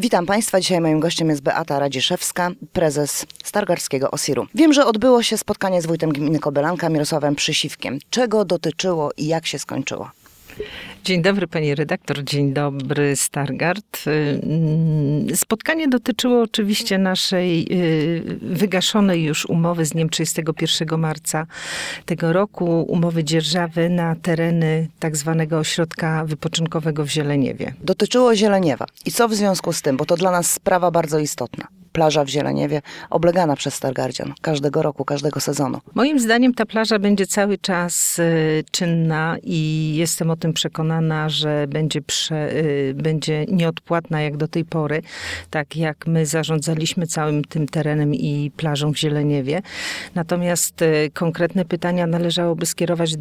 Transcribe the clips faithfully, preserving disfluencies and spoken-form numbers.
Witam Państwa. Dzisiaj moim gościem jest Beata Radziszewska, prezes Stargardzkiego Osiru. Wiem, że odbyło się spotkanie z wójtem gminy Kobylanka, Mirosławem Przysiwkiem. Czego dotyczyło i jak się skończyło? Dzień dobry pani redaktor, dzień dobry Stargard. Spotkanie dotyczyło oczywiście naszej wygaszonej już umowy z dniem trzydziestego pierwszego marca tego roku, umowy dzierżawy na tereny tak zwanego ośrodka wypoczynkowego w Zieleniewie. Dotyczyło Zieleniewa. I co w związku z tym? Bo to dla nas sprawa bardzo istotna. Plaża w Zieleniewie oblegana przez Stargardzian każdego roku, każdego sezonu. Moim zdaniem ta plaża będzie cały czas y, czynna i jestem o tym przekonana, że będzie, prze, y, będzie nieodpłatna jak do tej pory, tak jak my zarządzaliśmy całym tym terenem i plażą w Zieleniewie. Natomiast y, konkretne pytania należałoby skierować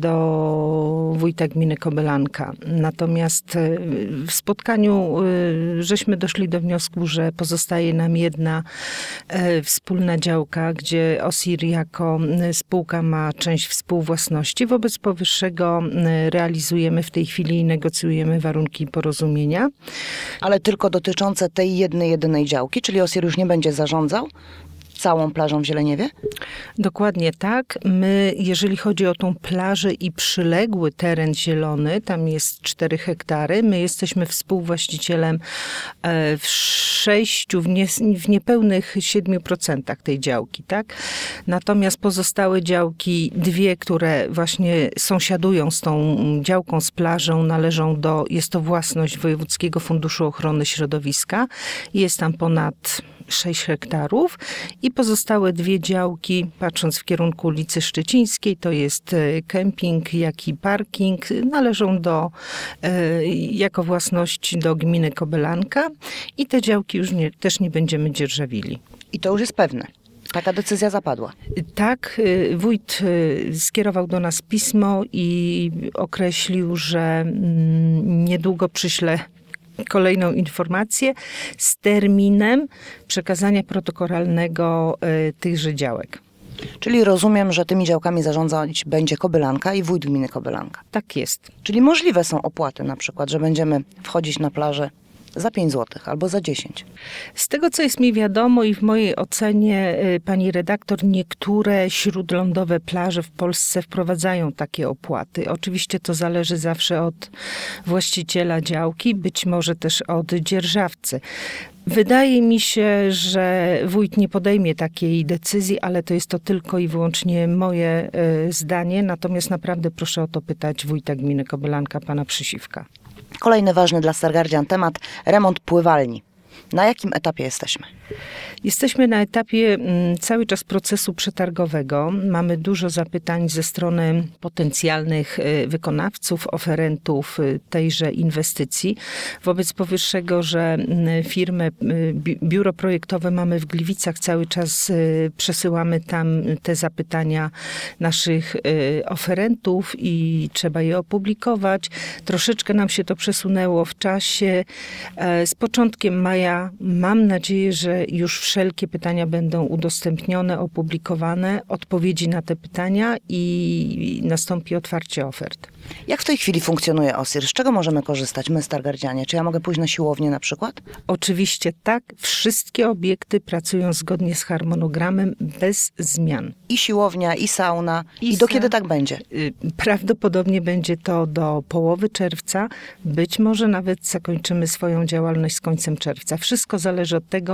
do wójta gminy Kobylanka. Natomiast y, w spotkaniu y, żeśmy doszli do wniosku, że pozostaje nam jedna wspólna działka, gdzie Osir jako spółka ma część współwłasności. Wobec powyższego realizujemy w tej chwili i negocjujemy warunki porozumienia. Ale tylko dotyczące tej jednej, jedynej działki, czyli Osir już nie będzie zarządzał całą plażą w Zieleniewie? Dokładnie tak. My, jeżeli chodzi o tą plażę i przyległy teren zielony, tam jest cztery hektary, my jesteśmy współwłaścicielem w sześciu, w, nie, w niepełnych siedmiu procentach tej działki, tak? Natomiast pozostałe działki, dwie, które właśnie sąsiadują z tą działką, z plażą, należą do, jest to własność Wojewódzkiego Funduszu Ochrony Środowiska. Jest tam ponad sześć hektarów i pozostałe dwie działki, patrząc w kierunku ulicy Szczecińskiej, to jest kemping, jak i parking, należą do, jako własność do gminy Kobylanka i te działki już nie, też nie będziemy dzierżawili. I to już jest pewne. Taka decyzja zapadła. Tak, wójt skierował do nas pismo i określił, że niedługo przyśle kolejną informację z terminem przekazania protokolarnego y, tychże działek. Czyli rozumiem, że tymi działkami zarządzać będzie Kobylanka i wójt gminy Kobylanka. Tak jest. Czyli możliwe są opłaty na przykład, że będziemy wchodzić na plażę za pięć złotych albo za dziesięć. Z tego, co jest mi wiadomo i w mojej ocenie, pani redaktor, niektóre śródlądowe plaże w Polsce wprowadzają takie opłaty. Oczywiście to zależy zawsze od właściciela działki, być może też od dzierżawcy. Wydaje mi się, że wójt nie podejmie takiej decyzji, ale to jest to tylko i wyłącznie moje y, zdanie. Natomiast naprawdę proszę o to pytać wójta gminy Kobylanka, pana Przysiwka. Kolejny ważny dla Stargardzian temat, remont pływalni. Na jakim etapie jesteśmy? Jesteśmy na etapie m, cały czas procesu przetargowego. Mamy dużo zapytań ze strony potencjalnych y, wykonawców, oferentów y, tejże inwestycji. Wobec powyższego, że y, firmę, y, bi, biuro projektowe mamy w Gliwicach, cały czas y, przesyłamy tam te zapytania naszych y, oferentów i trzeba je opublikować. Troszeczkę nam się to przesunęło w czasie. Y, z początkiem maja mam nadzieję, że już wszelkie pytania będą udostępnione, opublikowane, odpowiedzi na te pytania i nastąpi otwarcie ofert. Jak w tej chwili funkcjonuje Osir? Z czego możemy korzystać my, Stargardzianie? Czy ja mogę pójść na siłownię na przykład? Oczywiście tak. Wszystkie obiekty pracują zgodnie z harmonogramem bez zmian. I siłownia, i sauna. I, I do sa- kiedy tak będzie? Prawdopodobnie będzie to do połowy czerwca. Być może nawet zakończymy swoją działalność z końcem czerwca. Wszystko zależy od tego,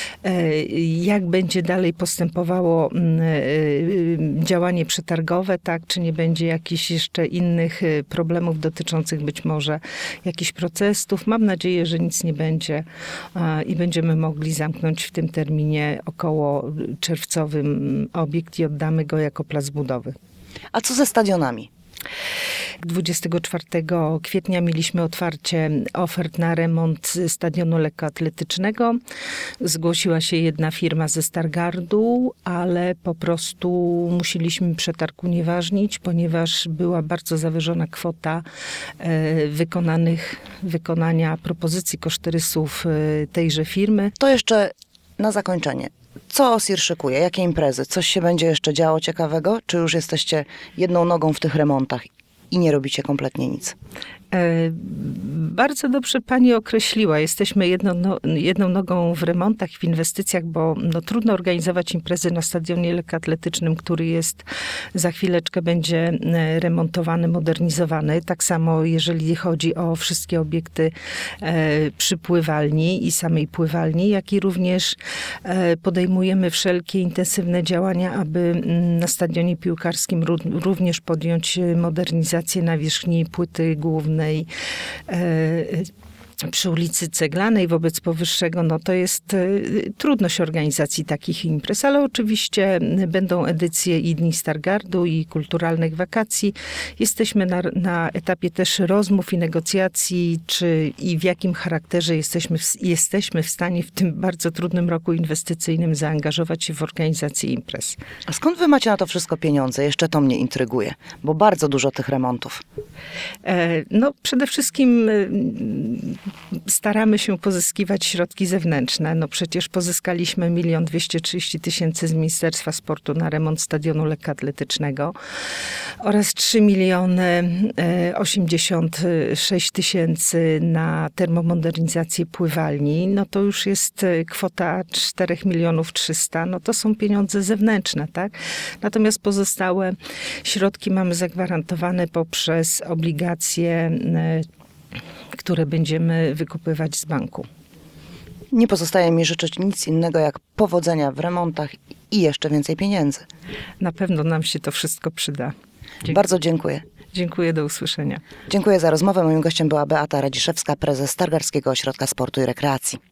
jak będzie dalej postępowało działanie przetargowe, tak, czy nie będzie jakichś jeszcze innych problemów dotyczących być może jakichś protestów. Mam nadzieję, że nic nie będzie i będziemy mogli zamknąć w tym terminie około czerwcowym obiekt i oddamy go jako plac budowy. A co ze stadionami? dwudziestego czwartego kwietnia mieliśmy otwarcie ofert na remont stadionu lekkoatletycznego. Zgłosiła się jedna firma ze Stargardu, ale po prostu musieliśmy przetarg unieważnić, ponieważ była bardzo zawyżona kwota wykonanych, wykonania propozycji kosztorysów tejże firmy. To jeszcze na zakończenie. Co Osir szykuje? Jakie imprezy? Coś się będzie jeszcze działo ciekawego? Czy już jesteście jedną nogą w tych remontach? i nie robicie kompletnie nic? E, Bardzo dobrze pani określiła. Jesteśmy jedną, no, jedną nogą w remontach, w inwestycjach, bo no, trudno organizować imprezy na stadionie lekkoatletycznym, który jest za chwileczkę będzie e, remontowany, modernizowany. Tak samo jeżeli chodzi o wszystkie obiekty e, przy pływalni i samej pływalni, jak i również e, podejmujemy wszelkie intensywne działania, aby m, na stadionie piłkarskim ró- również podjąć modernizację nawierzchni płyty głównej e, przy ulicy Ceglanej. Wobec powyższego, no to jest e, trudność organizacji takich imprez, ale oczywiście będą edycje i Dni Stargardu, i kulturalnych wakacji. Jesteśmy na, na etapie też rozmów i negocjacji, czy i w jakim charakterze jesteśmy w, jesteśmy w stanie w tym bardzo trudnym roku inwestycyjnym zaangażować się w organizację imprez. A skąd wy macie na to wszystko pieniądze? Jeszcze to mnie intryguje, bo bardzo dużo tych remontów. E, No przede wszystkim e, staramy się pozyskiwać środki zewnętrzne. No przecież pozyskaliśmy milion dwieście trzydzieści tysięcy z Ministerstwa Sportu na remont stadionu lekkoatletycznego oraz trzy miliony osiemdziesiąt sześć tysięcy na termomodernizację pływalni. No to już jest e, kwota cztery milionów trzysta. No to są pieniądze zewnętrzne, tak? Natomiast pozostałe środki mamy zagwarantowane poprzez obligacje, e, które będziemy wykupywać z banku. Nie pozostaje mi życzyć nic innego jak powodzenia w remontach i jeszcze więcej pieniędzy. Na pewno nam się to wszystko przyda. Dziękuję. Bardzo dziękuję. Dziękuję, do usłyszenia. Dziękuję za rozmowę. Moim gościem była Beata Radziszewska, prezes Stargardzkiego Ośrodka Sportu i Rekreacji.